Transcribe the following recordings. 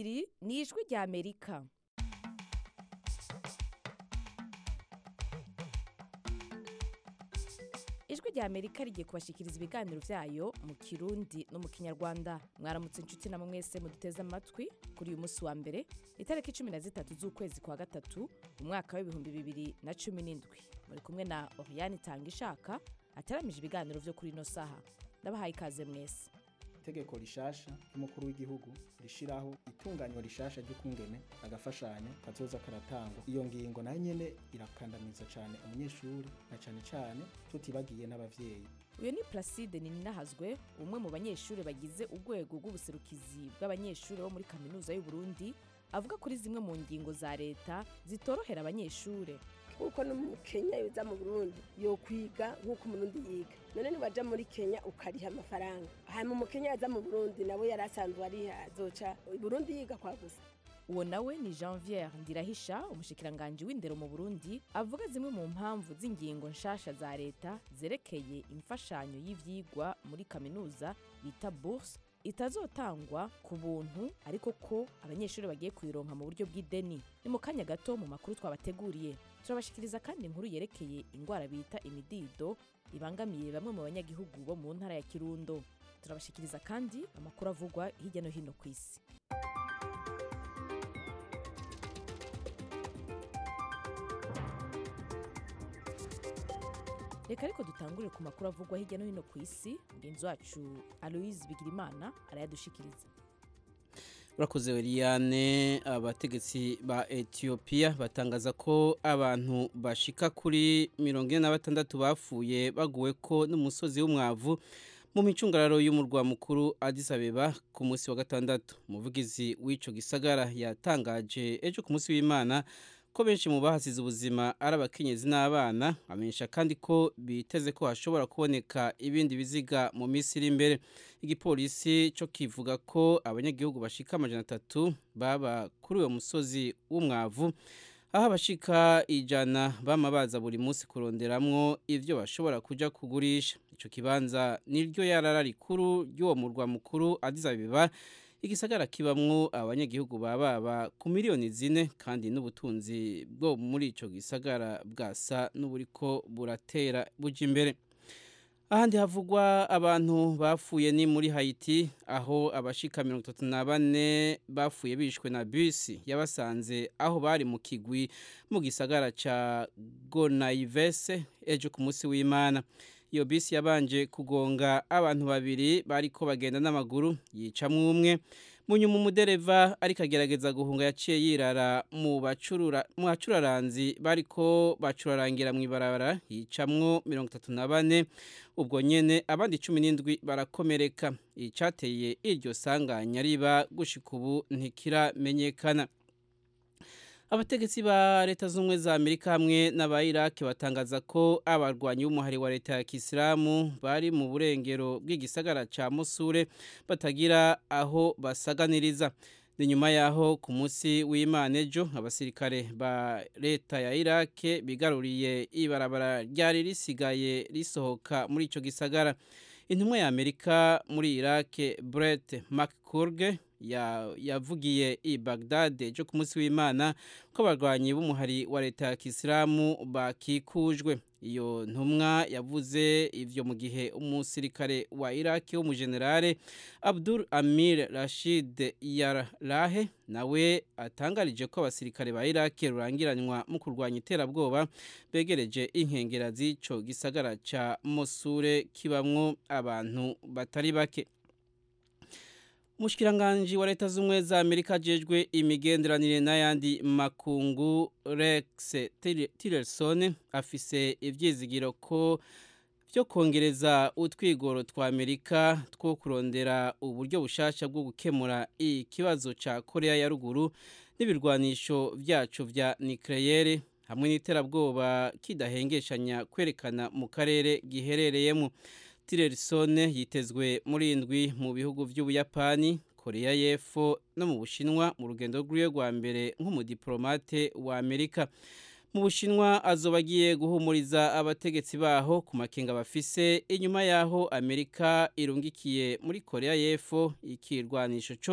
iri ni ijwi rya Amerika. Ijwi rya Amerika rigiye kubashikiriza ibiganiro vyayo mu Kirundi no mu Kinyarwanda. Mwaramutse inshuti namwe mwese muduteze amatwi kuri uyu munsi wa mbere itariki 13 z'ukwezi kwa gatatu umwaka wa 2017. Muri kumwe na Oriane Tangishaka ataramije ibiganiro vyo kuri no saha. Ndabahaye ikaze mwese. Itegeko rishasha ry'umukuru w'igihugu rishiraho itunganywa rishasha ry'ukungene agafashanyo kazoza karatangwa. Iyo ngingo nayo nyene irakandamiza cyane umunyeshuri na cyane tutibagiye n'abavyeyi. Uyu ni Placide Ninahazwe, umwe mu banyeshuri bagize urwego rw'ubuserukizi bw'abanyeshuri bo muri kaminuza y'u Burundi, avuga kuri zimwe mu ngingo za leta zitorohera abanyeshuri. Kuko no mu Kenya yoza mu Burundi yo kwiga nkuko umurundi yiga. None ni baja muri Kenya ukariha amafaranga. Hanyuma mu Kenya yaza mu Burundi nabo yarasanzwe ari azoca Burundi yiga kwa gusa. Uwo nawe ni Janvier Ndirahisha, umushikiranganje w'indero mu Burundi, avuga zimwe mu mpamvu z'ingingo nshasha za leta zerekeye imfashanyo y'ivyigwa muri kaminuza bita bourse itazotangwa ku buntu, ariko ko abanyeshuri bagiye kuyironka mu buryo bw'ideni. Ni mu kanya gato mu makuru twabateguriye. Turabashikiriza kandi inkuru yerekeye ingwara bita imidido ibangamiye bamwe mu banyagihugu bo mu ntara ya Kirundo. Turabashikiriza kandi amakuru avugwa hirya no hino ku isi. Reka ariko dutangurire ku makuru avugwa hirya no hino ku isi. Mugenzi wacu Aloise Bigirimana arayadushikiriza. Urakoze Eliane. Abategetsi ba Ethiopia batangaza ko abantu bashika kuri 46 bafuye baguwe ko n'umusozi w'umwavu mu micungararo y'umurwa mukuru Addis Abeba ku munsi wa gatandatu. Umuvugizi w'ico gisagara yatangaje ejo ku munsi w'Imana ko benshi mu bahasize ubuzima ari abakenyezi n'abana. Amenyesha kandi ko biteze ko hashobora kuboneka ibindi biziga mu minsi iri imbere. Igipolisi cyo kivuga ko abanyagihugu bashika 300 baba kuri uwo musozi w'umwavu, aho abashika 100 bamabaza buri munsi kuronderamwo ivyo bashobora kuja kugurisha. Ico kibanza niryo yarara rikuru ry'uwo murwa mukuru Addis Abeba, igisagara kibamwo abanyagihugu baba ku miliyoni 4, kandi n'ubutunzi bwo muri ico gisagara bwasa n'uburiko buratera buja imbere. Ahandi havugwa abantu bafuye ni muri Haiti, aho abashika 34 bafuye bishwe na bisi yabasanze aho bari mu kigwi mu gisagara ca Gonaives ejo ku munsi w'Imana. Iyo bisi yabanje kugonga abantu babiri bariko bagenda n'amaguru, yicamwe umwe. Munyuma umudereva ariko agerageza guhunga yaciye yirara mu bacuraranzi bariko bacurarangira mu ibarabara, yicamwo 34. Ubwo nyene abandi 17 barakomereka. Icateye iryo sanganya riba gushika ubu ntikiramenyekana. Abategetsi ba leta z'umwe za Amerika hamwe n'aba Iraq batangaza ko abarwanyi b'umuhari wa leta ya Kisilamu bari mu burengero bw'igisagara ca Mosul batagira aho basaganiriza. Ni nyuma yaho ku munsi w'Imana ejo abasirikare ba leta ya Iraq bigaruriye ibarabara ryari risigaye risohoka muri ico gisagara. Intumwa ya Amerika muri Iraq Brett McCurg yavugiye i Baghdad ejo ku munsi w'Imana ko abarwanyi b'umuhari wa leta ya Kisilamu bakikujwe. Iyo ntumwa yavuze ivyo mu gihe umusirikare wa Iraq w'umugenerale Abdul Amir Rashid Yarlahe nawe atangarije ko abasirikare ba Iraq rurangiranywa mu kurwanya iterabwoba begereje inkengera z'ico gisagara ca Mosul kibamwo abantu batari bake. Mushikiranganje wa leta z'umwe za Amerika jejwe imigenderanire n'ayandi makungu Rex Tillerson afise ivyizigiro ko byo kongereza utwigoro twa Amerika two kurondera uburyo bushasha bwo gukemura ikibazo ca Korea ya ruguru n'ibirwanisho vyacu vya nucleaire hamwe n'iterabwoba kidahengeshanya kwerekana mu karere giherereyemo. Tillerson yitezwe muri indwi mu bihugu vy'Ubuyapani, Korea y'Epfo no mu Bushinwa mu rugendo rw'iwe rwa mbere nk'umudiplomate wa Amerika. Mu Bushinwa azobagiye guhumuriza abategetsi baho ku makenga bafise inyuma yaho Amerika irungikiye muri Korea y'Epfo ikirwanisho cyo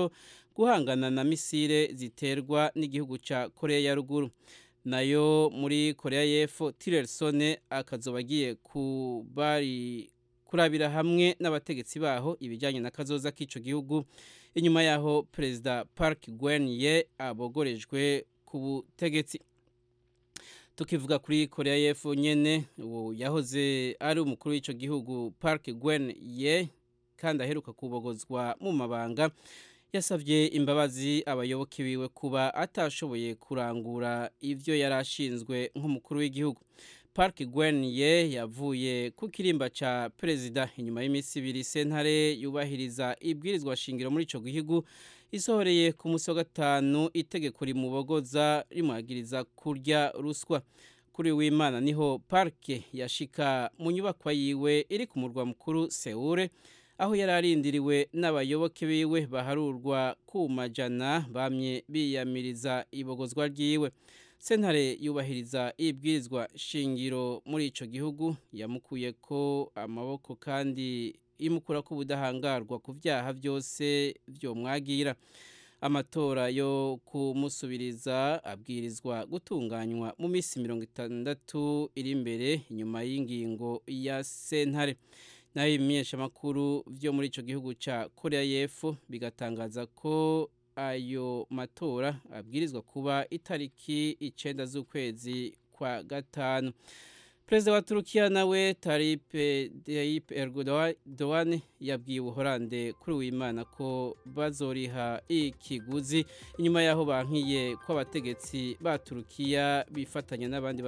guhangana na misile ziterwa n'igihugu ca Korea ya ruguru. Nayo muri Korea y'Epfo Tillerson akazoba agiye kurabira hamwe n'abategetsi baho ibijyanye na kazoza k'ico gihugu inyuma yaho Perezida Park Geun-hye abogorejwe ku butegetsi. Tukivuga kuri Korea y'Epfo nyene yahoze ari umukuru w'ico gihugu Park Geun-hye kandi aheruka kubogozwa mu mabanga yasavye imbabazi abayoboke biwe kuba atashoboye kurangura ivyo yarashinzwe nk'umukuru w'igihugu. Park Geun-hye yavuye ku kirimba ca perezida inyuma y'imisi ibiri sentare yubahiriza ibwirizwa shingiro muri ico gihugu isohoreye ku musi wa gatanu itegeko rimubogoza rimwagiriza kurya ruswa. Kuri w'Imana niho Park yashika mu nyubakwa yiwe iri ku murwa mukuru Seoul aho yararindiriwe n'abayoboke biwe baharurwa ku majana bamye biyamiriza ibogozwa ryiwe. Sentare yubahiriza ibwirizwa shingiro muri ico gihugu yamukuye ko amaboko kandi imukura ko ubudahangarwa ku vyaha byose vyo mwagira. Amatora yo kumusubiriza abwirizwa gutunganywa mu misi 60 iri imbere inyuma y'ingingo ya sentare. Nayo imyesha makuru vyo muri ico gihugu ca Korea y'Epfo bigatangaza ko ayo matora abwirizwa kuba itariki 9 z'ukwezi kwa gatanu. Perezida wa Turukiya nawe Tayyip Erdogan yabwiye Ubuholande kuri w'Imana ko bazoriha ikiguzi inyuma yaho bankiye ko abategetsi ba Turukiya bifatanya n'abandi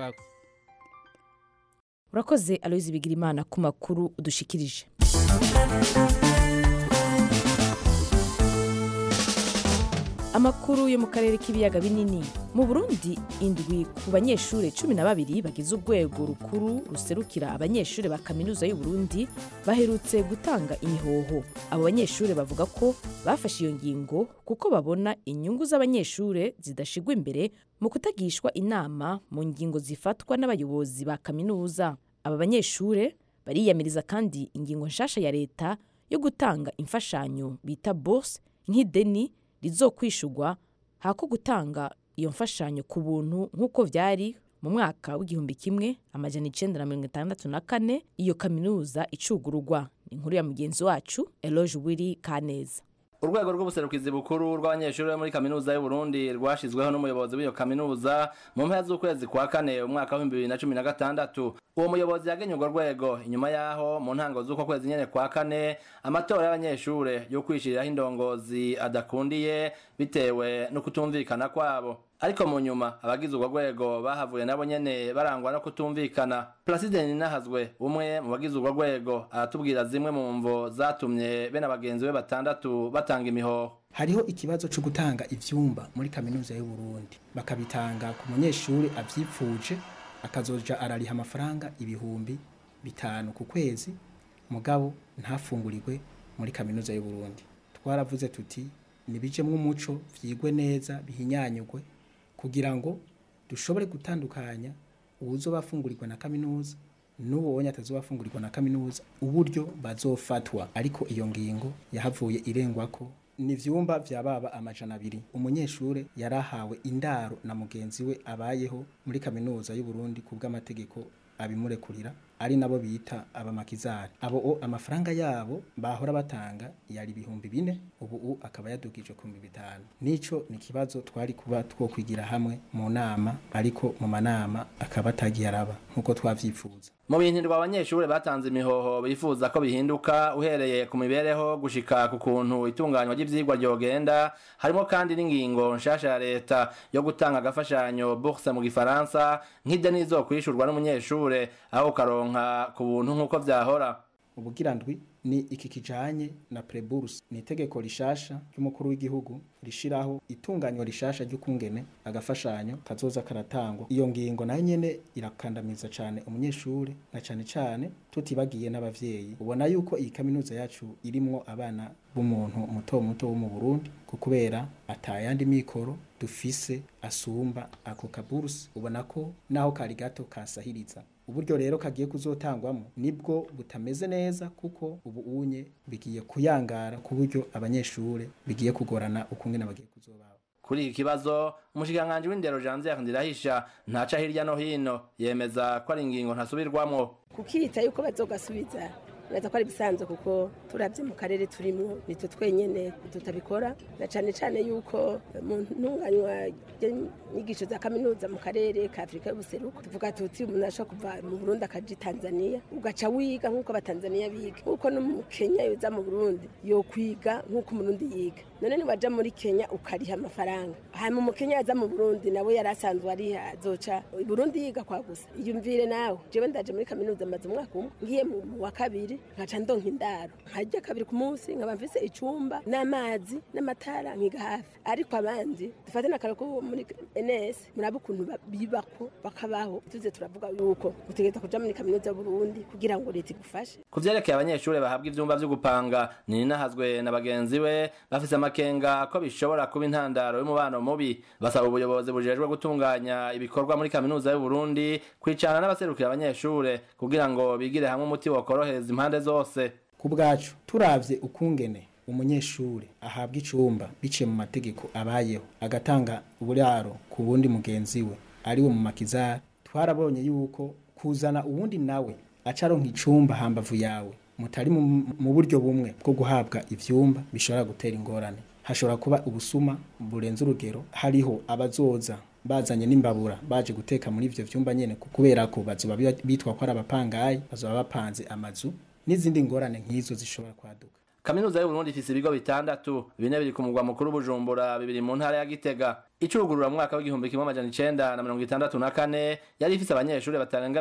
Urakoze Aloise Bigirimana ku makuru udushikirije. Amakuru yo mu karere k'ibiyaga binini. Mu Burundi indwi ku banyeshure 12 bagize urwego rukuru ruserukira abanyeshure ba kaminuza y'u Burundi baherutse gutanga imihoho. Abo banyeshure bavuga ko bafashe iyo ngingo kuko babona inyungu z'abanyeshure zidashigwa imbere mu kutagishwa inama mu ngingo zifatwa n'abayobozi ba kaminuza. Aba banyeshure bariyamiriza kandi ingingo nshasha ya leta yo gutanga imfashanyo bita bourse nk'ideni rizokwishurwa hako gutanga iyo mfashanyo ku buntu nk'uko vyari mu mwaka w'igihumbi kimwe amajana 1964 iyo kaminuza icugururwa. Inkuru ya mugenzi wacu Eloge Wiri Kaneza. Urwego rw'ubuserukizi bukuru rw'abanyeshuri muri kaminuza y'u Burundi rwashizweho n'umuyobozi w'iyo kaminuza mu mpera z'ukwezi kwa kane umwaka wa 2016. Uwo muyobozi yagenye urwo rwego inyuma yaho mu ntango z'uko kwezi nyene kwa kane amatora y'abanyeshure yo kwishiriraho indongozi adakundiye bitewe no kutumvikana kwabo. Ariko mu nyuma abagize urwo rwego bahavuye nabo nyene barangwa no kutumvikana. Placide Ninahazwe umwe mu bagize urwo rwego aratubwira zimwe mu mvo zatumye bene abagenzi be batandatu batanga imihoho. Hariho ikibazo cyo gutanga ivyumba muri kaminuza y'u Burundi bakabitanga ku munyeshuri avyipfuje akazoja arariha amafaranga 5,000 ku kwezi mugabo ntafungurirwe muri kaminuza y'u Burundi. Twaravuze tuti nibijemwe umuco vyigwe neza bihinyanyugwe kugira ngo dushobore gutandukanya ubuzo bafungurirwa na kaminuza n'ubonye atazobafungurirwa na kaminuza uburyo bazofatwa. Ariko iyo ngingo yahavuye irengwa ko ni vyumba vyababa 200. Umunyeshure yarahawe indaro na mugenzi we abayeho muri kaminuza y'u Burundi kubw'amategeko abimurekurira ari nabo bita abamakizari. Abo amafaranga yabo bahora batanga yari 4,000 ubu akaba yadugije ku 5,000. Nico ni kibazo twari kuba twokwigira hamwe mu nama ariko mu manama akaba atagiye araba nkuko twavyifuza. Mu bintu abanyeshure batanze imihoho bifuza ko bihinduka uhereye ku mibereho gushika ku kuntu itunganywa ry'ivyigwa ryogenda harimo kandi n'ingingo nshasha ya leta yo gutanga agafashanyo bourse mu gifaransa nk'ideni rizokwishurwa n'umunyeshure aho karonka ku buntu nk'uko vyahora. Ubugirandwi ni iki kijanye na pre-bourse ni itegeko rishasha ry'umukuru w'igihugu rishiraho itunganywa rishasha ry'ukungene agafashanyo kazoza karatangwa. Iyo ngingo nayo nyene irakandamiza cane umunyeshure na cane tutibagiye n'abavyeyi. Ubona yuko iyi kaminuza yacu irimwo abana b'umuntu muto wo mu Burundi kubera atayandi mikoro dufise asumba ako kaburse. Ubona ko naho kari gato kasahiriza uburyo rero kagiye kuzotangwamo nibwo butameze neza kuko ubu unye bigiye kuyangara ku buryo abanyeshure bigiye kugorana ukungene bagiye kuzobaho. Kuri iki kibazo umushikiranganji w'indero Janvier Ndirahisha ntaca hirya no hino yemeza ko ari ingingo ntasubirwamwo kukita yuko bazogasubiza naza ko ari bisanzwe kuko turavye mu karere turimo nitwe twenyene tutabikora na cane yuko mu ntunganywa y'inyigisho za kaminuza mu karere ka Afrika y'ubuseruko tuvuga tuti umuntu ashaka kuva mu Burundi akaja Tanzania ugaca wiga nkuko abatanzania biga nkuko no mu Kenya yoza mu Burundi yo kwiga nkuko umurundi yiga none ni waja muri Kenya ukariha amafaranga hama mu Kenya yaza mu Burundi nawe yarasanzwe ari azoca Burundi yiga kwa gusa iyumvire nawe jewe ndaje muri kaminuza maze umwaka umwe ngiye mu wa kabiri nkaca ndonka indaro nkajya kabiri ku munsi nkaba mfise icumba n'amazi n'amatara nkiga hafi ariko abandi dufate n'akarako muri NS murabe ukuntu bibako bakabaho tuze turavuga yuko utegeka kuja muri kaminuza y'u Burundi kugira ngo leta igufashe kuvyerekeye abanyeshure bahabwa ivyumba vyo gupanga ni nahazwe na bagenzi we bafise amakenga ko bishobora kuba intandaro y'umubano mubi basaba ubuyobozi bujejwe gutunganya ibikorwa muri kaminuza y'u Burundi kwicana n'abaserukira abanyeshure kugira ngo bigire hamwe umuti wokorohereza impande zose. Ku bwacu turavye ukungene umunyeshure ahabwa icumba biciye mu mategeko abayeho agatanga uburaro ku bundi mugenzi we ari we mu makizari twarabonye yuko kuzana uwundi nawe acaronka icumba hambavu yawe mutari mu buryo bumwe bwo guhabwa ivyumba bishobora gutera ingorane hashobora kuba ubusuma burenze urugero hariho abazoza bazanye n'imbabura baje guteka muri ivyo vyumba nyene kubera ko bazoba bitwa ko ari abapangayi bazoba bapanze amazu n'izindi ngorane nk'izo zishobora kwaduka. Kaminuza y'u Burundi ifise ibigo bitandatu bine biri ku mugwa mukuru Bujumbura bibiri mu ntara ya Gitega icugurura mu mwaka w'igihumbi kimwe amajana 1964 yari ifise abanyeshure batarenga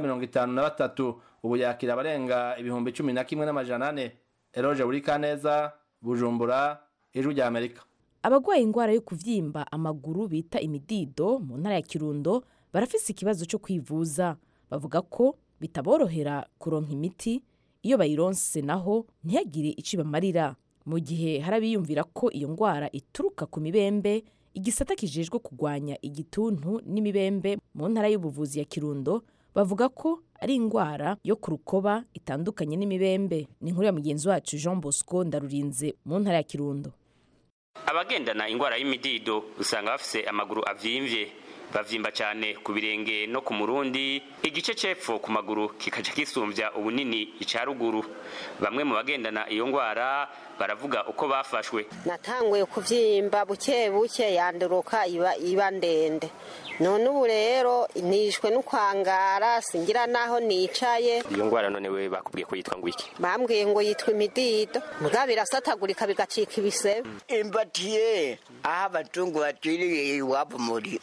53 ubu yakira abarenga ibihumbi 11 n'amajana 4. Eroje Urikaneza Bujumbura Ijwi rya Amerika. Abagwaye ingwara yo kuvyimba amaguru bita imidido mu ntara ya Kirundo barafise ikibazo cyo kwivuza bavuga ko bitaborohera kuronka imiti iyo bayironse naho ntiyagire icibamarira mu gihe harabiyumvira ko iyo ngwara ituruka ku mibembe igisata kijejwe kugwanya igituntu n'imibembe mu ntara y'ubuvuzi ya Kirundo bavuga ko ari ingwara yo kurukoba itandukanye n'imibembe. Ni inkuru ya mugenzi wacu Jean Bosco Ndarurinze mu ntara ya Kirundo. Abagendana ingwara y'imidido usanga bafise amaguru avimvye bavyimba cyane ku birenge no ku murundi igice cepfo ku maguru kikaje kisumvya ubunini icaruguru. Bamwe mu bagendana iyo ngwara baravuga uko bafashwe. Natanguye kuvyimba buke buke yanduruka iba ndende none ubu rero nishwe n'ukwangara singira naho nicaye. Iyo ngwara none we bakubwiye ko yitwa ngwiki? Bambwiye ngo yitwa imidido muga birasatagurika bigacika ibisebe. Imbatiye aha batungu batiriye iwabo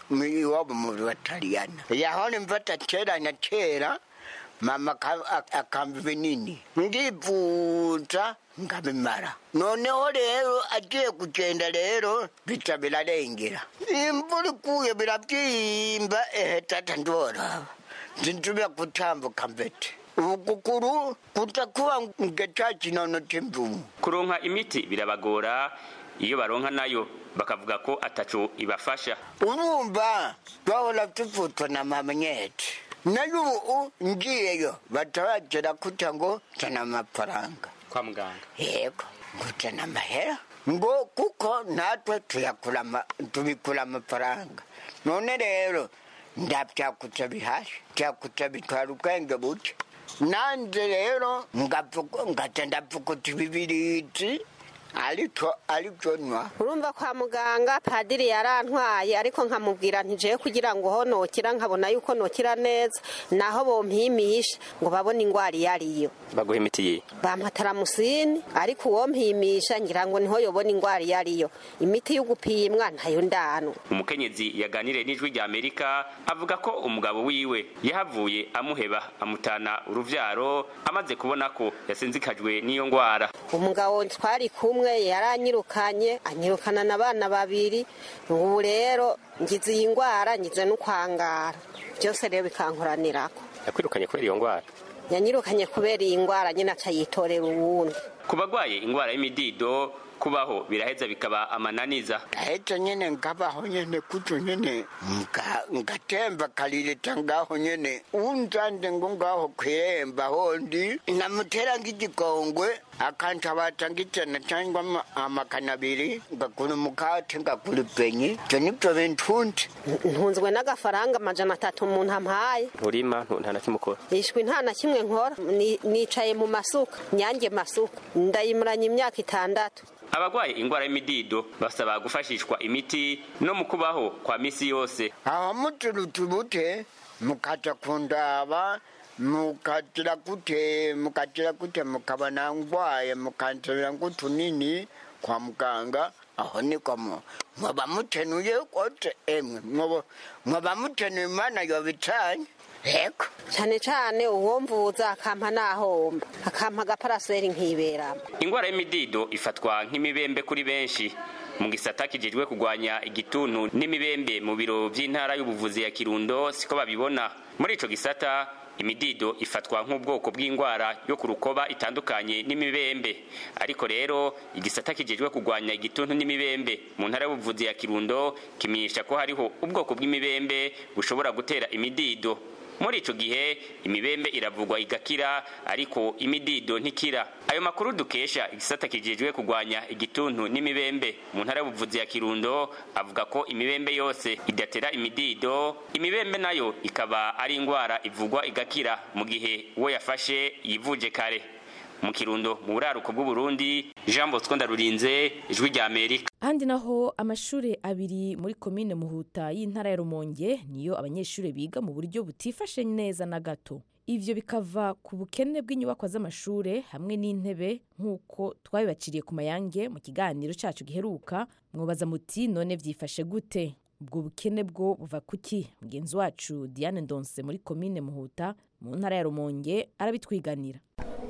muri Bataliyana yahone mfata kera na kera mama akamva binini ndivuza ngabimara noneho rero agiye kugenda rero bita birarengera imvura ikuye birabyimba tata ndora nzinjubira gutambuka mbete ubukukuru kutakuba ngecaci nono timbumu. Kuronka imiti birabagora iyo baronka nayo bakavuga ko ataco ibafasha. Urumva twahora tuvutwa na mama nyete nayo ngiyeyo batabagera kuta ngo tana amafaranga kwa muganga. Yego ngutana amahera ngo kuko natwe tubikura amafaranga none rero ndabyakuta bihashi byakuta bitwara ubwenge buke nanje rero ngata ndapfukuta ibibiriti ariko nwa. Urumva kwa muganga padiri yarantwaye ariko nkamubwira ntije kugira ngo ho nokira nkabona yuko nokira neza naho bompimisha ngo babone ingwara yariyo. Baguhe imiti yi? Bampataramusini ariko uwo mpimisha ngira ngo niho yobona ingwara yariyo. Imiti yo gupimwa ntayo ndano. Umukenyezi yaganire n'Ijwi rya Amerika avuga ko umugabo wiwe yahavuye amuheba amutana uruvyaro amaze kubona ko yasinzikajwe n'iyo ngwara. Umugabo twari kumwe yaranyirukanye anyirukana n'abana babiri ubu rero ngize iyi ngwara ngize n'ukwangara byose rero bikankoranirako. Yakwirukanye kubera iyo ngwara? Yanyirukanye kubera iyi ngwara nyine acayitorera uwundi. Ku bagwaye ingwara y'imidido kubaho biraheza bikaba amananiza. Ahita nyene ngabaho nyene kutu nyene ngatemba kalileta ngaho nyene unzande ngaho kwemba hondi namutera ngigikongwe akantabata ngitana cyangwa amakanabiri ngakuna mukate ngakuri penye cyo nibyo bentunte ntunzwe n'agafaranga amajana 3 umuntu ampaye nturima nta na kimwe ukora nishwe nta na kimwe nkora nicaye mu masuka nyange masuka ndayimuranye imyaka 6. Abagwaye ingwara y'imidido basaba gufashishwa imiti no mukubaho kwa misi yose. Aho muturutubute mukata kundaba mukatira kute mukabana ngwaye mukanzira ngutunini kwa muganga aho niko mwaba mutenuye kote emwe mwaba mutenuye Imana yobitanye Eko cyane uwo mvuza akampa nahomba akampa gaparaseri nkiberamo. Ingwara y'imidido ifatwa nk'imibembe kuri benshi mu gisata kijejwe kugwanya igituntu n'imibembe mu biro by'intara y'ubuvuzi ya Kirundo siko babibona. Muri ico gisata imidido ifatwa nk'ubwoko bw'ingwara yo kurukoba itandukanye n'imibembe, ariko rero igisata kijejwe kugwanya igituntu n'imibembe mu ntara y'ubuvuzi ya Kirundo kimenyesha ko hariho ubwoko bw'imibembe bushobora gutera imidido. Muri ico gihe imibembe iravugwa igakira ariko imidido ntikira. Ayo makuru dukesha igisata kijejwe kugwanya igituntu n'imibembe mu ntara y'ubuvuzi ya Kirundo avuga ko imibembe yose idatera imidido, imibembe nayo ikaba ari ingwara ivugwa igakira mu gihe uwo yafashe yivuje kare. Mu Kirundo mu buraruko bw'u Burundi, Jean Bosco Ndarurinze, Ijwi rya Amerika. Handi naho amashure abiri muri komine Muhuta y'intara ya Rumonge niyo abanyeshure biga mu buryo butifashe neza na gato. Ivyo bikava ku bukene bw'inyubakwa z'amashure hamwe n'intebe nk'uko twabibaciriye ku mayange mu kiganiro cacu giheruka. Mwobaza muti none vyifashe gute? Ubwo bukene bwo buva kuki? Mugenzi wacu Diane Ndonse muri komine Muhuta mu ntara ya Rumonge arabitwiganira.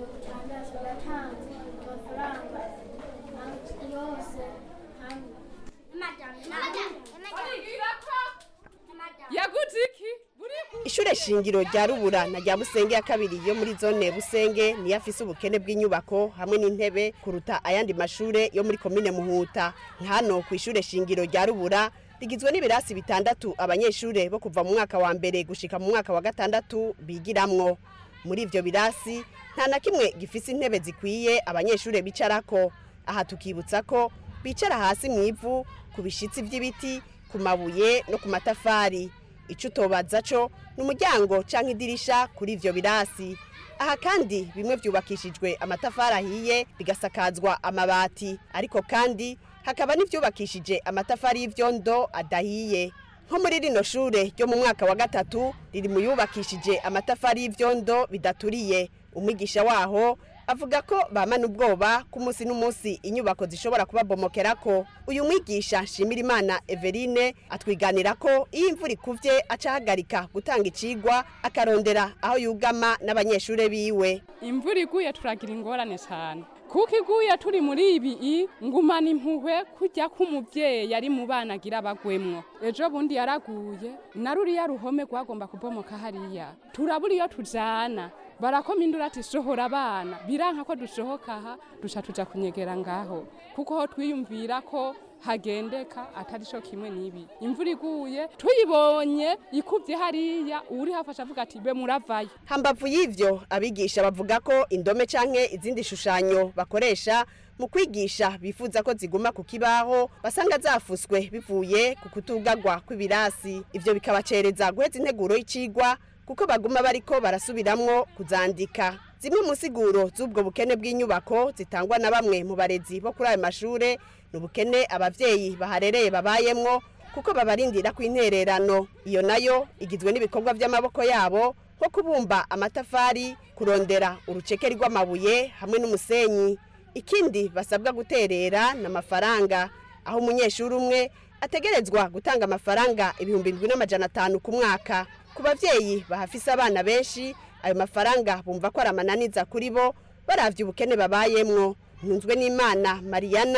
Ishure shingiro rya Rubura na rya Busenge ya kabiri yo muri zone Busenge ni yafise ubukene bw'inyubako hamwe n'intebe kuruta ayandi mashure yo muri komine Muhuta. Hano ku ishure shingiro rya Rubura rigizwe n'ibirasi 6 abanyeshure bo kuva mu mwaka wa mbere gushika mu mwaka wa 6 bigiramwo. Muri ivyo birasi nta na kimwe gifise intebe zikwiye abanyeshure bicarako. Aha tukibutsa ko bicara hasi mwivu ku bishitsi vy'ibiti, ku mabuye no ku matafari. Ico tobaza co n'umuryango canke idirisha kuri ivyo birasi. Aha kandi bimwe vyubakishijwe amatafari ahiye bigasakazwa amabati, ariko kandi hakaba n'ivyubakishije amatafari y'ivyondo adahiye. Nko muri rino shure ryo mu mwaka wa 3 riri mu yubakishije amatafari y'ivyondo bidaturiye. Umwigisha waho avuga ko bamana ubwoba ku munsi n'umunsi inyubako zishobora kubabomokerako. Uyu mwigisha Shimirimana Everine atwiganira ko iyo imvura ikuvye acahagarika gutanga icigwa akarondera aho yugama n'abanyeshure biwe. Imvura iguye turagira ingorane cyane. Kuko iguye turi muri ibi ngumana impuhwe kujya k'umuvyeyi yari mu bana agira bagwemwo. Ejo bundi yaraguye naruriya ruhome gwagomba kubomoka hariya. Turabura iyo tujana. Barakomindura ati sohora abana biranka ko dushohoka aha duca tuja kunyegera ngaho kuko ho twiyumvira ko hagendeka atari cyo kimwe nibi. Imvura iguye tuyibonye ikuvye hariya uri hafasha avuga ati be muravayo. Hambavu y'ivyo abigisha bavuga ko indome canke izindi shushanyo bakoresha mu kwigisha bifuza ko ziguma ku kibaho basanga zafuswe bivuye ku kutugagwa kw'ibirasi. Ivyo bikabacereza guheza integuro y'icigwa kuko baguma bariko barasubiramwo kuzandika. Zimwe mu siguro z'ubwo bukene bw'inyubako zitangwa na bamwe mu barezi bo kuri ayo mashure n'ubukene abavyeyi baharereye babayemwo kuko babarindira kw'intererano. Iyo nayo igizwe n'ibikorwa by'amaboko yabo nko kubumba amatafari, kurondera urucekeri rw'amabuye hamwe n'umusenyi. Ikindi basabwa guterera n'amafaranga, aho umunyeshuri umwe ategerezwa gutanga amafaranga 7,500 ku mwaka. Ku bavyeyi bahafise abana benshi ayo mafaranga bumva ko aramananiza kuri bo baravye ubukene babayemwo. Ntunzwe n'Imana Mariana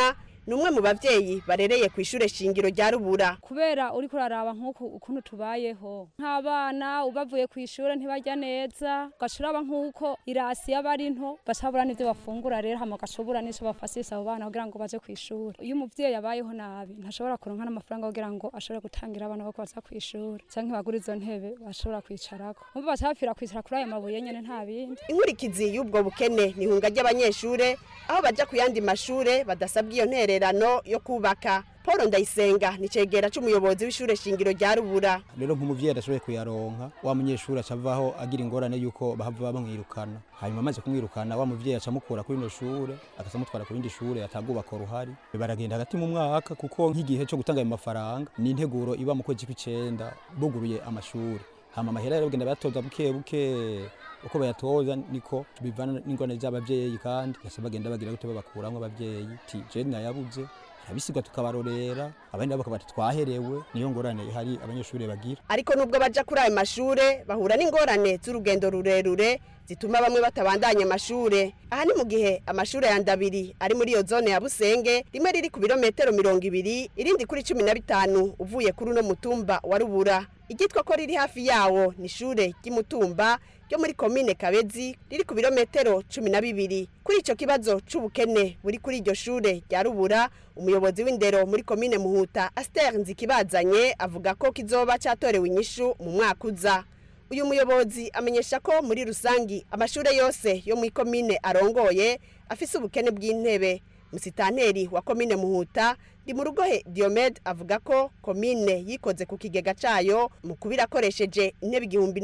numwe mu bavyeyi barereye ku ishure shingiro rya Rubura. Kubera uri kuraraba nk'uko ukuntu tubayeho nk'abana ubavuye ku ishure ntibarya neza gashuraba nk'uko irasi y'abari nto bashabura n'ivyo bafungura rero hama gashobora n'ico bafasisa abo bana kugira ngo baje ku ishure. Iyo umuvyeyi yabayeho nabi ntashobora kuronka n'amafaranga kugira ngo ashobore gutangira abana bako baza ku ishure canke bagura izo ntebe bashobora kwicarako. Umva bacapfira kwicara kuri ayo mabuye nyene nta bindi. Inkurikizi y'ubwo bukene ni hunga ry'abanyeshure aho baja ku yandi mashure badasabwa iyo ntererano yo kubaka. Paul Ndayisenga ni cegera c'umuyobozi w'ishure shingiro rya Rubura. Rero nk'umuvyeyi adashoboye kuyaronka wa munyeshure acavaho agira ingorane yuko bahava bamwirukana. Hanyuma amaze kumwirukana wa muvyeyi acamukura kuri ino shure akasamutwara ku rindi shure atagubaka ruhari. Baragenda hagati mu mwaka kuko nk'igihe cyo gutanga ayo mafaranga ni integuro iba mu kwezi kw'icenda buguruye amashure. Hama mahera rero bagenda batoza buke uko bayatoza niko bivana n'ingorane z'abavyeyi kandi bagenda bagira gute babakuramwe abavyeyi ti je nayabuze abisigwa tukabarorera abandi nabo bakaba twaherewe niyo ngorane hari abanyeshuri bagira. Ariko nubwo baja kuri ayo mashure bahura n'ingorane z'urugendo rurerure zituma bamwe batabandanya amashure. Aha ni mu gihe amashure ya Ndabiri ari muri iyo zone ya Busenge rimwe riri ku birometero 200 irindi kuri 15 uvuye kuri no mutumba wa Rubura. Igitwa ko riri hafi yawo ni ishure ry'Imutumba ryo muri komine Kabezi riri ku birometero 12. Kuri ico kibazo c'ubukene buri kuri iryo shure rya Rubura umuyobozi w'indero muri komine Muhuta Aster Nzikibazanye avuga ko kizoba cyatorewe inyishu mu mwaka uza. Uyu muyobozi amenyesha ko muri rusangi amashure yose yo muri komine arongoye afise ubukene bw'intebe. Musitanteri wa komine Muhuta ndi mu rugohe Diomed avuga ko komine yikoze ku kigega cayo mu kubirakoresheje intebe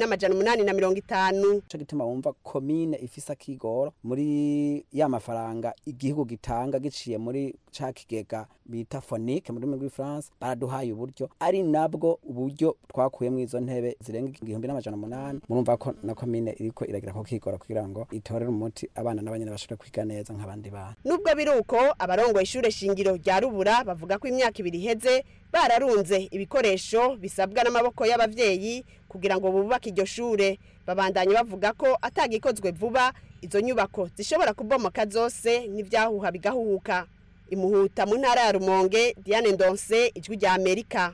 1850. Cyo gituma wumva komine ifisa kigoro muri ya mafaranga igihugu gitanga giciye muri ca kigega bita phonique muri rurimi rw'Ifaransa baraduhaye uburyo ari nabwo uburyo twakuye mu izo ntebe zirenga 1800. Murumva ko na komine iriko iragira ko kigoro kugira ngo itorere umuti abana n'abanyene bashobore kwiga neza nk'abandi bana. Nubwo biruko abarongo ishure shingiro rya Rubura bavuga ko imyaka 2 iheze bararunze ibikoresho bisabwa n'amaboko y'abavyeyi kugira ngo bubake iryo shure. Babandanye bavuga ko atagikozwe vuba izo nyubako zishobora kubomoka zose n'ivyahuha bigahuhuka. Imuhuta mu ntara ya Rumonge, Diane Ndonse, Ijwi rya Amerika.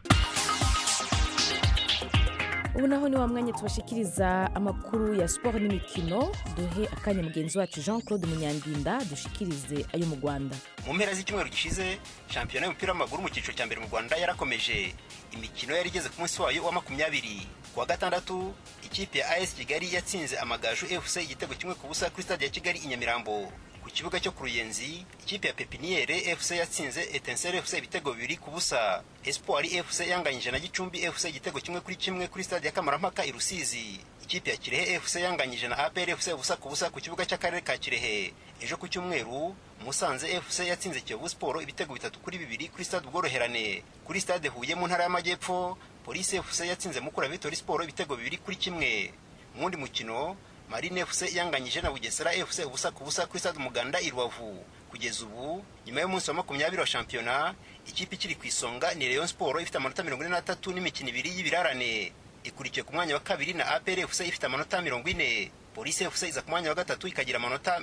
Ubu naho ni wa mwanya tubashikiriza amakuru ya sport n'imikino. Duhe akanya mugenzi wacu Jean-Claude Munyandinda dushikirize ayo mu Rwanda. Mu mpera z'icyumweru gishize shampiyona y'umupira w'amaguru mu cyiciro cya mbere mu Rwanda yarakomeje. Imikino yari igeze ku munsi wayo wa 20. Kuwa gatandatu ikipe ya AS Kigali yatsinze Amagaju FC igitego kimwe ku busa kuri stade ya Kigali i Nyamirambo. Ku kibuga cyo ku Ruyenzi ikipe ya Pepiniere FC yatsinze Etincelle FC ibitego 2 ku busa. Espoir FC yanganyije na Gicumbi FC igitego kimwe kuri kimwe kuri stade ya Kamarampaka i Rusizi. Ikipe ya Kirehe FC yanganyije na APR FC ubusa ku busa ku kibuga cy'akarere ka Kirehe. Ejo ku cyumweru Musanze FC yatsinze Kiyovu Sport ibitego 3 kuri 2 kuri stade Ubworoherane. Kuri stade Huye mu ntara y'Amajyepfo Police FC yatsinze Mukura Victory Sport ibitego 2 kuri kimwe. Mundi mukino Marine FC yanganyije na Bugesera FC ubusa ku busa kuri stade Umuganda i Rubavu. Kugeza ubu nyuma y'umunsi wa 20 wa shampiyona ikipe ikiri ku isonga ni Rayon Sport ifite amanota 43 n'imikino 2 y'ibirarane. Ikurikiye ku mwanya wa 2 na APR FC ifite amanota 40. Police FC iza ku mwanya wa 3 ikagira amanota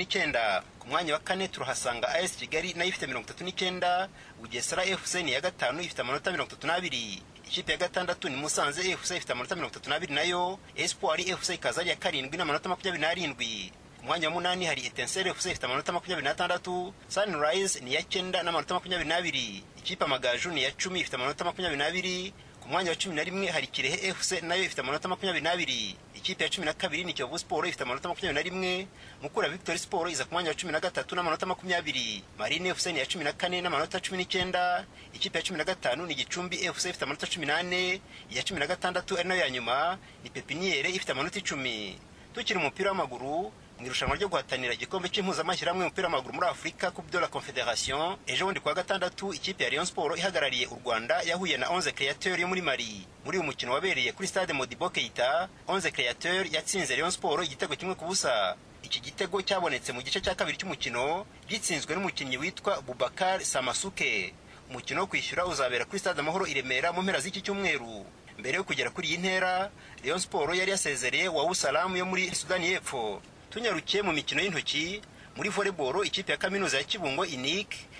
39. Ku mwanya wa 4 turahasanga AS Kigali nayo ifite 39. Bugesera FC ni ya 5 ifite amanota 32. Ikipe ya gatandatu ni Musanze FC ifite amanota 32 nayo. Espoir FC ikazari ya 7 n'amanota 27. Ku mwanya wa 8 hari Etincelle FC ifite amanota 26. Sunrise ni ya 9 n'amanota 22. Ikipe Amagaju ni ya 10 ifite amanota 22. Ku mwanya wa 11 hari Kirehe FC nayo ifite amanota 22. Ikipe ya 12 ni Kiyovu Sport ifite amanota 21. Mukura Victory Sport iza ku mwanya wa 13 n'amanota 20. Marine FC ni ya 14 n'amanota 19. Ikipe ya 15 ni Gicumbi FC ifite amanota 18. Ya 16 ari nayo ya nyuma ni Pepiniere ifite amanota 10. Tukiri umupira w'amaguru mu irushanwa ryo guhatanira igikombe cy'impuzamashyirahamwe y'umupira w'amaguru muri Afrika Coupe de la Confédération. Ejo bundi kuwa gatandatu ikipe ya Rayon Sport ihagarariye u Rwanda yahuye na 11 Créateurs yo muri Mali. Muri uyu mukino wabereye kuri stade Modibo Keita 11 Créateurs yatsinze Rayon Sport igitego kimwe ku busa. Iki gitego cyabonetse mu gice cya kabiri cy'umukino gitsinzwe n'umukinnyi witwa Boubacar Samasuke. Umukino wo kwishyura uzabera kuri stade Amahoro i Remera mu mpera z'iki cyumweru. Mbere yo kugera kuri iyi ntera Rayon Sport yari yasezereye wa Salam yo muri Sudani y'Epfo. Tunyarukiye mu mikino y'intoki muri volleyball ikipe ya kaminuza ya Kibungo Unique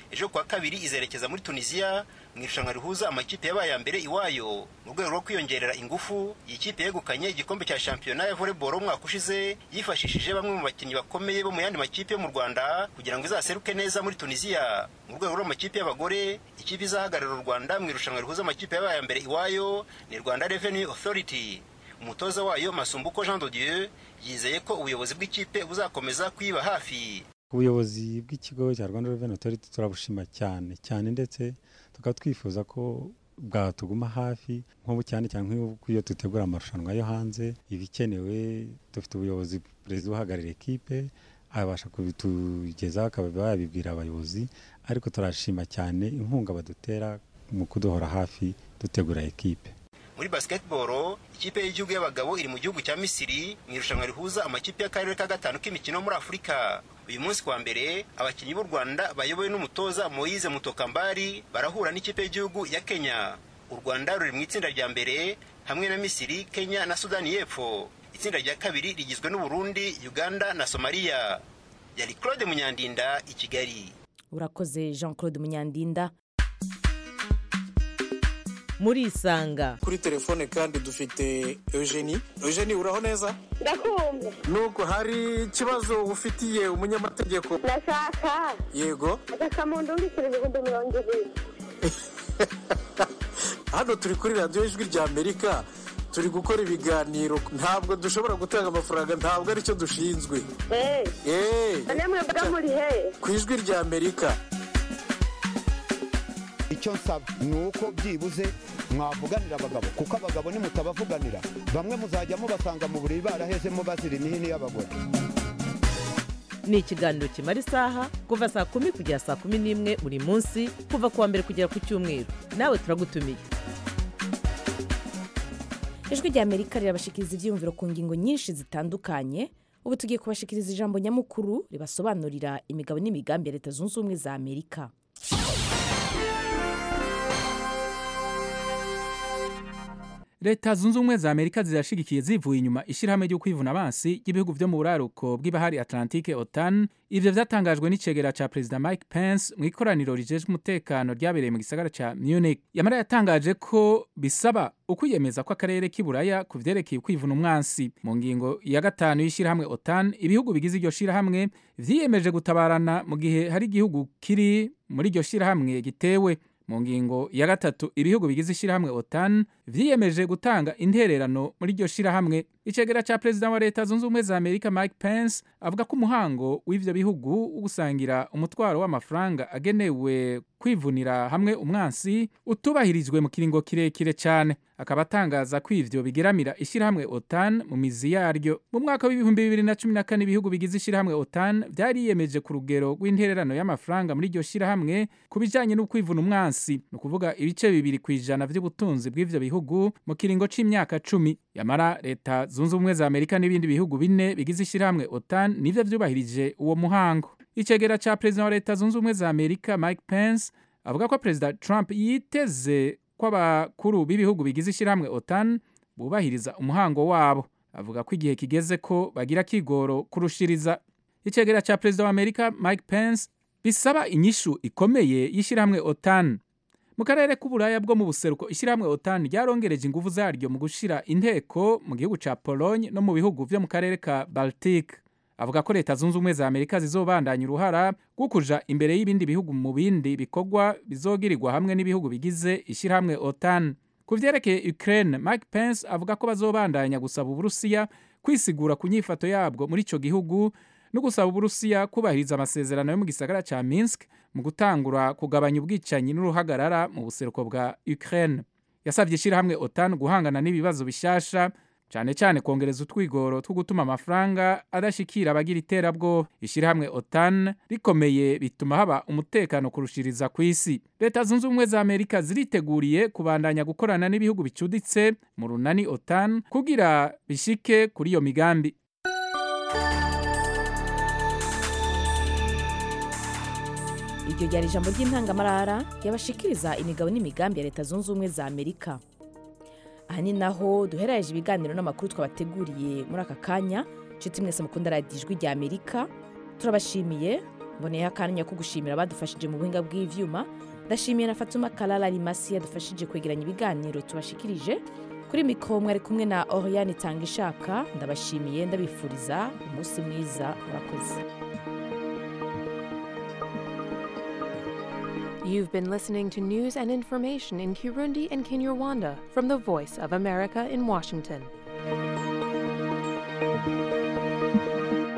ejo kuwa kabiri izerekeza muri Tunisia mu irushanwa rihuza amakipe yabaye ya mbere iwayo mu rwego rwo kwiyongerera ingufu. Iyi kipe yegukanye igikombe cya shampiyona ya volleyball umwaka ushize yifashishije bamwe mu bakinnyi bakomeye bo mu yandi makipe yo mu Rwanda kugira ngo izaseruke neza muri Tunisia. Mu rwego rw'amakipe y'abagore, ikipe izahagararira u Rwanda mu irushanwa rihuza amakipe yabaye ya mbere iwayo ni Rwanda Revenue Authority. Umutoza wayo Masumbuko Jean de Dieu yizeye ko ubuyobozi bw'ikipe buzakomeza kwiba hafi. Ubuyobozi bw'ikigo cya Rwanda Revenue Authority turabushima cyane ndetse tukaba twifuza ko bwatuguma hafi nk'ubu cyane nk'iyo dutegura amarushanwa yo hanze ibikenewe. Dufite ubuyobozi perezida uhagarariye ekipe abasha kubitugezaho akaba yabibwira abayobozi, ariko turashima cyane inkunga badutera mu kuduhora hafi dutegura ekipe. Muri basketball, ikipe y'igihugu y'abagabo iri mu gihugu cya Misiri mu irushanwa rihuza amakipe y'akarere ka gatanu k'imikino muri Afurika. Uyu munsi kwa mbere abakinnyi b'u Rwanda bayobowe n'umutoza Moise Mutokambari barahura n'ikipe y'igihugu ya Kenya. U Rwanda ruri mu itsinda rya mbere hamwe na Misiri, Kenya na Sudani y'Epfo. Itsinda rya kabiri rigizwe n'u Burundi, Uganda na Somalia. Yari Claude Munyandinda i Kigali. Urakoze Jean Claude Munyandinda. Muri Isanga kuri telefone kandi dufite Eugenie. Uraho neza? Ndakumva. Nuko hari ikibazo ufitiye umunyamategeko? Ndashaka. Yego. Akamuntu uri ibihumbi 20. Hano turi kuri radio Ijwi rya Amerika, turi gukora ibiganiro, ntabwo dushobora gutanga amafaranga, ntabwo ari cyo dushinzwe. Namwe muri he? Ku Ijwi rya Amerika. Icyo nsaba ni uko byibuze mwavuganira abagabo, kuko abagabo ni mutabavuganira bamwe muzajya mubasanga mu buriri barahezemo bazira imihini y'abagore. Ni ikiganiro kimara isaha kuva saa 10 kugera saa 11 buri munsi kuva kuwa mbere kugera ku cyumweru. Nawe turagutumiye. Ijwi rya Amerika rirabashikiriza ibyiyumviro ku ngingo nyinshi zitandukanye. Ubu tugiye kubashikiriza ijambo nyamukuru ribasobanurira imigabo n'imigambi ya Leta Zunze Ubumwe za Amerika. Leta Zunze Ubumwe za Amerika zirashigikiye zivuye inyuma ishirahamwe ryo kwivuna abansi ry'ibihugu byo mu buraruko bw'ibahari Atlantique OTAN. Ivyo vyatangajwe n'icegera ca President Mike Pence mu ikoraniro rijeje umutekano ryabereye mu gisagara ca Munich. Yamara yatangaje ko bisaba ukwiyemeza ko akarere k'iburaya kuvyerekeye kwivuna umwansi. Mu ngingo ya 5 y'ishirahamwe OTAN, ibihugu bigize iryo shirahamwe vyiyemeje gutabarana mu gihe hari igihugu kiri muri iryo shirahamwe gitewe. Mu ngingo ya 3 ibihugu bigize ishirahamwe OTAN vyiyemeje gutanga intererano muri iryo shirahamwe. Icegera ca President wa Leta Zunze Ubumwe za Amerika Mike Pence avuga ko umuhango w'ivyo bihugu ugusangira umutwaro w'amafaranga agenewe kwivunira hamwe umwansi utubahirijwe mu kiringo kirekire cyane. Akaba atangaza ko ivyo bigeramira ishirahamwe OTAN mu mizi yaryo. Mu mwaka wa 2014 ibihugu bigize ishirahamwe OTAN vyariyemeje ku rugero rw'intererano y'amafaranga muri iryo shirahamwe kubijanye no kwivuna umwansi, no kuvuga ibice 2% vy'ubutunzi bw'ivyo bihugu mu kiringo c'imyaka 10. Yamara Leta Zunze Ubumwe za Amerika n'ibindi bihugu 4 bigize ishirahamwe OTAN nivyo vyubahirije uwo muhango. Icegera ca President wa Leta Zunze Ubumwe za Amerika Mike Pence avuga ko President Trump yiteze ko abakuru b'ibihugu bigize ishirahamwe OTAN bubahiriza umuhango wabo. Avuga ko igihe kigeze ko bagira kigoro kurushiriza. Icegera ca President wa Amerika Mike Pence bisaba inyishu ikomeye y'ishirahamwe OTAN. Mu karere k'uburaya bwo mu buseruko ishirahamwe OTAN ryarongereje ingufu zaryo mu gushira inteko mu gihugu ca Pologne no mu bihugu vyo mu karere ka Baltic. Avuga ko Leta Zunze Ubumwe za Amerika zizobandanya uruhara rwo kuja imbere y'ibindi bihugu mu bindi bikorwa bizogirirwa hamwe n'ibihugu bigize ishirahamwe OTAN. Ku vyerekeye Ukraine, Mike Pence avuga ko bazobandanya gusaba Uburusiya kwisigura ku nyifato yabwo muri ico gihugu no gusaba Uburusiya kubahiriza amasezerano yo mu gisagara ca Minsk mu gutangura kugabanya ubwicanyi n'uruhagarara mu buseruko bwa Ukraine. Yasavye ishirahamwe OTAN guhangana n'ibibazo bishasha, cyane cyane kongereza utwigoro two gutuma amafaranga adashikira abagira iterabwo. Ishirahamwe OTAN rikomeye bituma haba umutekano kurushiriza ku isi. Leta Zunze Ubumwe za Amerika ziriteguriye kubandanya gukorana n'ibihugu bicuditse mu runani OTAN kugira bishike kuri iyo migambi. Iryo ryari ijambo ry'intangamarara yabashikiriza imigabo n'imigambi ya Leta Zunze Ubumwe za Amerika. Aha ni naho duheraje ibiganiro n'amakuru twabateguriye muri aka kanya. Nshuti mwese mukunda radiyo Ijwi rya Amerika, turabashimiye mboneyeho akanya ko gushimira abadufashije mu buhinga bw'ivyuma. Ndashimiye na Fatuma Kalala Limasi yadufashije kwegeranya ibiganiro tubashikirije. Kuri mikoro mwari kumwe na Oriane Tangishaka. Ndabashimiye ndabifuriza umunsi mwiza. Murakoze. You've been listening to news and information in Kirundi and Kinyarwanda from the Voice of America in Washington.